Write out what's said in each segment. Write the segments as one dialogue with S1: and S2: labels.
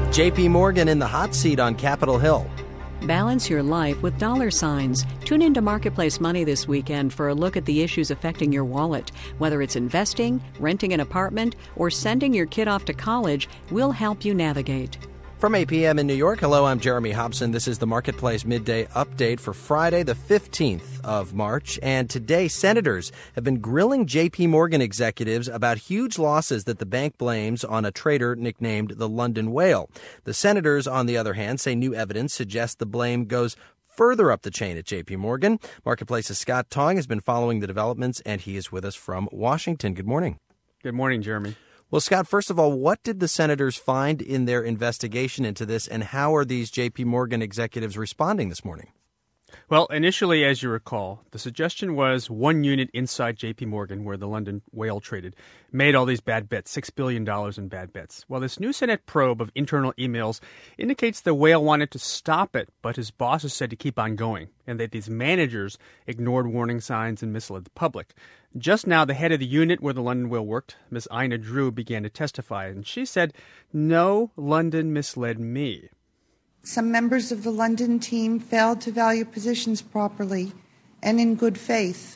S1: J.P. Morgan in the hot seat on Capitol Hill.
S2: Balance your life with dollar signs. Tune into Marketplace Money this weekend for a look at the issues affecting your wallet. Whether it's investing, renting an apartment, or sending your kid off to college, we'll help you navigate.
S1: From 8 p.m. in New York, hello, I'm Jeremy Hobson. This is the Marketplace Midday Update for Friday, the 15th of March. And today, senators have been grilling J.P. Morgan executives about huge losses that the bank blames on a trader nicknamed the London Whale. The senators, on the other hand, say new evidence suggests the blame goes further up the chain at J.P. Morgan. Marketplace's Scott Tong has been following the developments, and he is with us from Washington. Good morning.
S3: Good morning, Jeremy.
S1: Well, Scott, first of all, what did the senators find in their investigation into this, and how are these J.P. Morgan executives responding this morning?
S3: Well, initially, as you recall, the suggestion was one unit inside J.P. Morgan, where the London Whale traded, made all these bad bets, $6 billion in bad bets. Well, this new Senate probe of internal emails indicates the Whale wanted to stop it, but his bosses said to keep on going, and that these managers ignored warning signs and misled the public. Just now, the head of the unit where the London Whale worked, Ms. Ina Drew, began to testify, and she said, "No, London misled me."
S4: Some members of the London team failed to value positions properly and in good faith.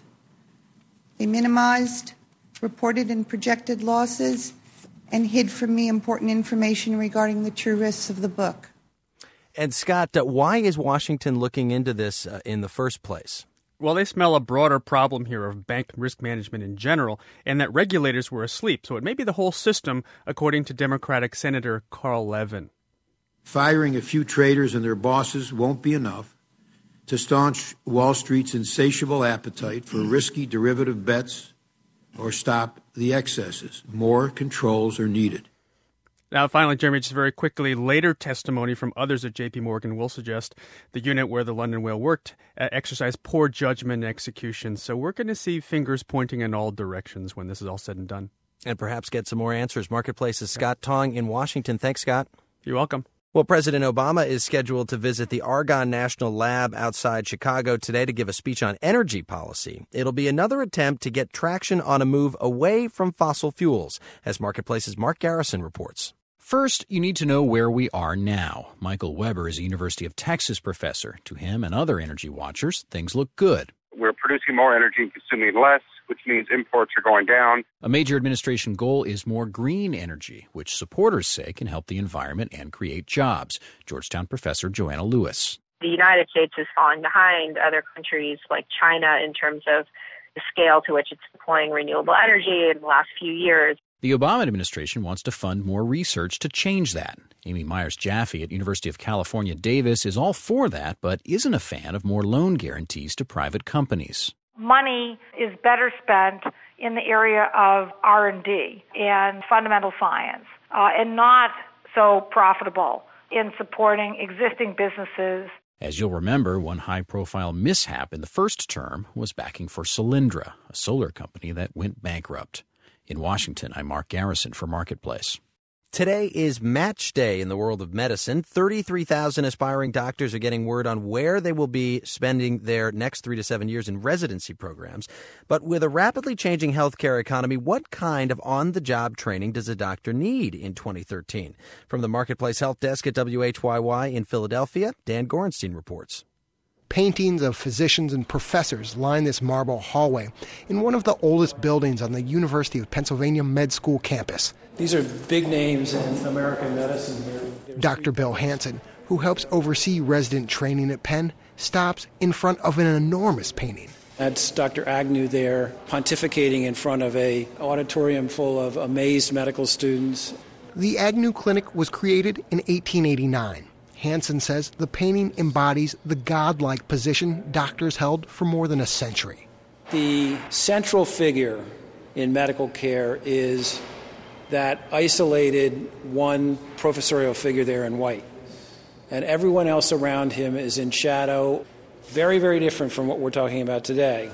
S4: They minimized reported and projected losses and hid from me important information regarding the true risks of the book.
S1: And Scott, why is Washington looking into this in the first place?
S3: Well, they smell a broader problem here of bank risk management in general, and that regulators were asleep. So it may be the whole system, according to Democratic Senator Carl Levin.
S5: Firing a few traders and their bosses won't be enough to staunch Wall Street's insatiable appetite for risky derivative bets or stop the excesses. More controls are needed.
S3: Now, finally, Jeremy, just very quickly, later testimony from others at J.P. Morgan will suggest the unit where the London Whale worked exercised poor judgment and execution. So we're going to see fingers pointing in all directions when this is all said and done.
S1: And perhaps get some more answers. Marketplace's Scott Tong in Washington. Thanks, Scott.
S3: You're welcome.
S1: Well, President Obama is scheduled to visit the Argonne National Lab outside Chicago today to give a speech on energy policy. It'll be another attempt to get traction on a move away from fossil fuels, as Marketplace's Mark Garrison reports.
S6: First, you need to know where we are now. Michael Weber is a University of Texas professor. To him and other energy watchers, things look good.
S7: We're producing more energy and consuming less, which means imports are going down.
S6: A major administration goal is more green energy, which supporters say can help the environment and create jobs. Georgetown professor Joanna Lewis.
S8: The United States is falling behind other countries like China in terms of the scale to which it's deploying renewable energy in the last few years.
S6: The Obama administration wants to fund more research to change that. Amy Myers-Jaffe at University of California, Davis is all for that, but isn't a fan of more loan guarantees to private companies.
S9: Money is better spent in the area of R&D and fundamental science, and not so profitable in supporting existing businesses.
S6: As you'll remember, one high-profile mishap in the first term was backing for Solyndra, a solar company that went bankrupt. In Washington, I'm Mark Garrison for Marketplace.
S1: Today is match day in the world of medicine. 33,000 aspiring doctors are getting word on where they will be spending their next 3 to 7 years in residency programs. But with a rapidly changing healthcare economy, what kind of on-the-job training does a doctor need in 2013? From the Marketplace Health Desk at WHYY in Philadelphia, Dan Gorenstein reports.
S10: Paintings of physicians and professors line this marble hallway in one of the oldest buildings on the University of Pennsylvania Med School campus.
S11: These are big names in American medicine here.
S10: Dr. Bill Hansen, who helps oversee resident training at Penn, stops in front of an enormous painting.
S11: That's Dr. Agnew there, pontificating in front of an auditorium full of amazed medical students.
S10: The Agnew Clinic was created in 1889. Hansen says the painting embodies the godlike position doctors held for more than a century.
S11: The central figure in medical care is that isolated one professorial figure there in white. And everyone else around him is in shadow, very, very different from what we're talking about today.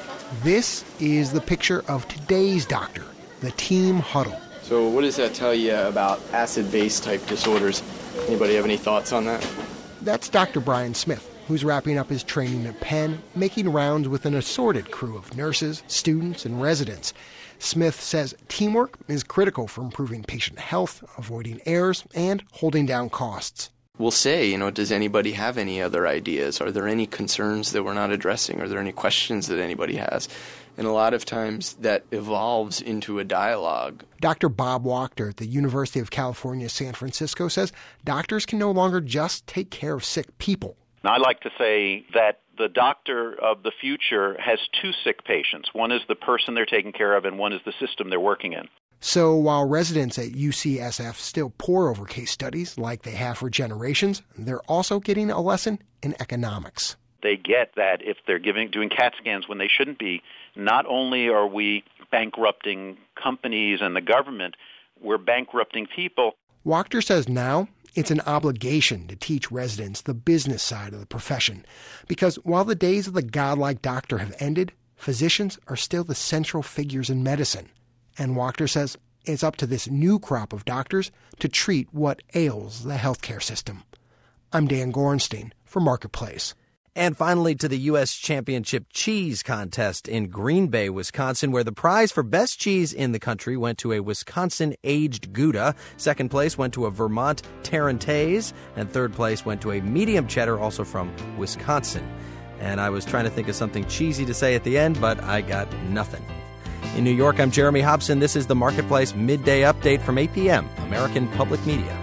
S10: This is the picture of today's doctor, the team huddle.
S12: So what does that tell you about acid-base type disorders? Anybody have any thoughts on that?
S10: That's Dr. Brian Smith, who's wrapping up his training at Penn, making rounds with an assorted crew of nurses, students, and residents. Smith says teamwork is critical for improving patient health, avoiding errors, and holding down costs.
S12: We'll say, does anybody have any other ideas? Are there any concerns that we're not addressing? Are there any questions that anybody has? And a lot of times that evolves into a dialogue.
S10: Dr. Bob Wachter at the University of California, San Francisco says doctors can no longer just take care of sick people.
S13: I like to say that the doctor of the future has two sick patients. One is the person they're taking care of, and one is the system they're working in.
S10: So while residents at UCSF still pore over case studies like they have for generations, they're also getting a lesson in economics.
S13: They get that if they're doing CAT scans when they shouldn't be, not only are we bankrupting companies and the government, we're bankrupting people.
S10: Wachter says now it's an obligation to teach residents the business side of the profession, because while the days of the godlike doctor have ended, physicians are still the central figures in medicine. And Wachter says it's up to this new crop of doctors to treat what ails the healthcare system. I'm Dan Gorenstein for Marketplace.
S1: And finally to the U.S. Championship Cheese Contest in Green Bay, Wisconsin, where the prize for best cheese in the country went to a Wisconsin-aged Gouda. Second place went to a Vermont Tarentaise. And third place went to a medium cheddar, also from Wisconsin. And I was trying to think of something cheesy to say at the end, but I got nothing. In New York, I'm Jeremy Hobson. This is the Marketplace Midday Update from 8 p.m., American Public Media.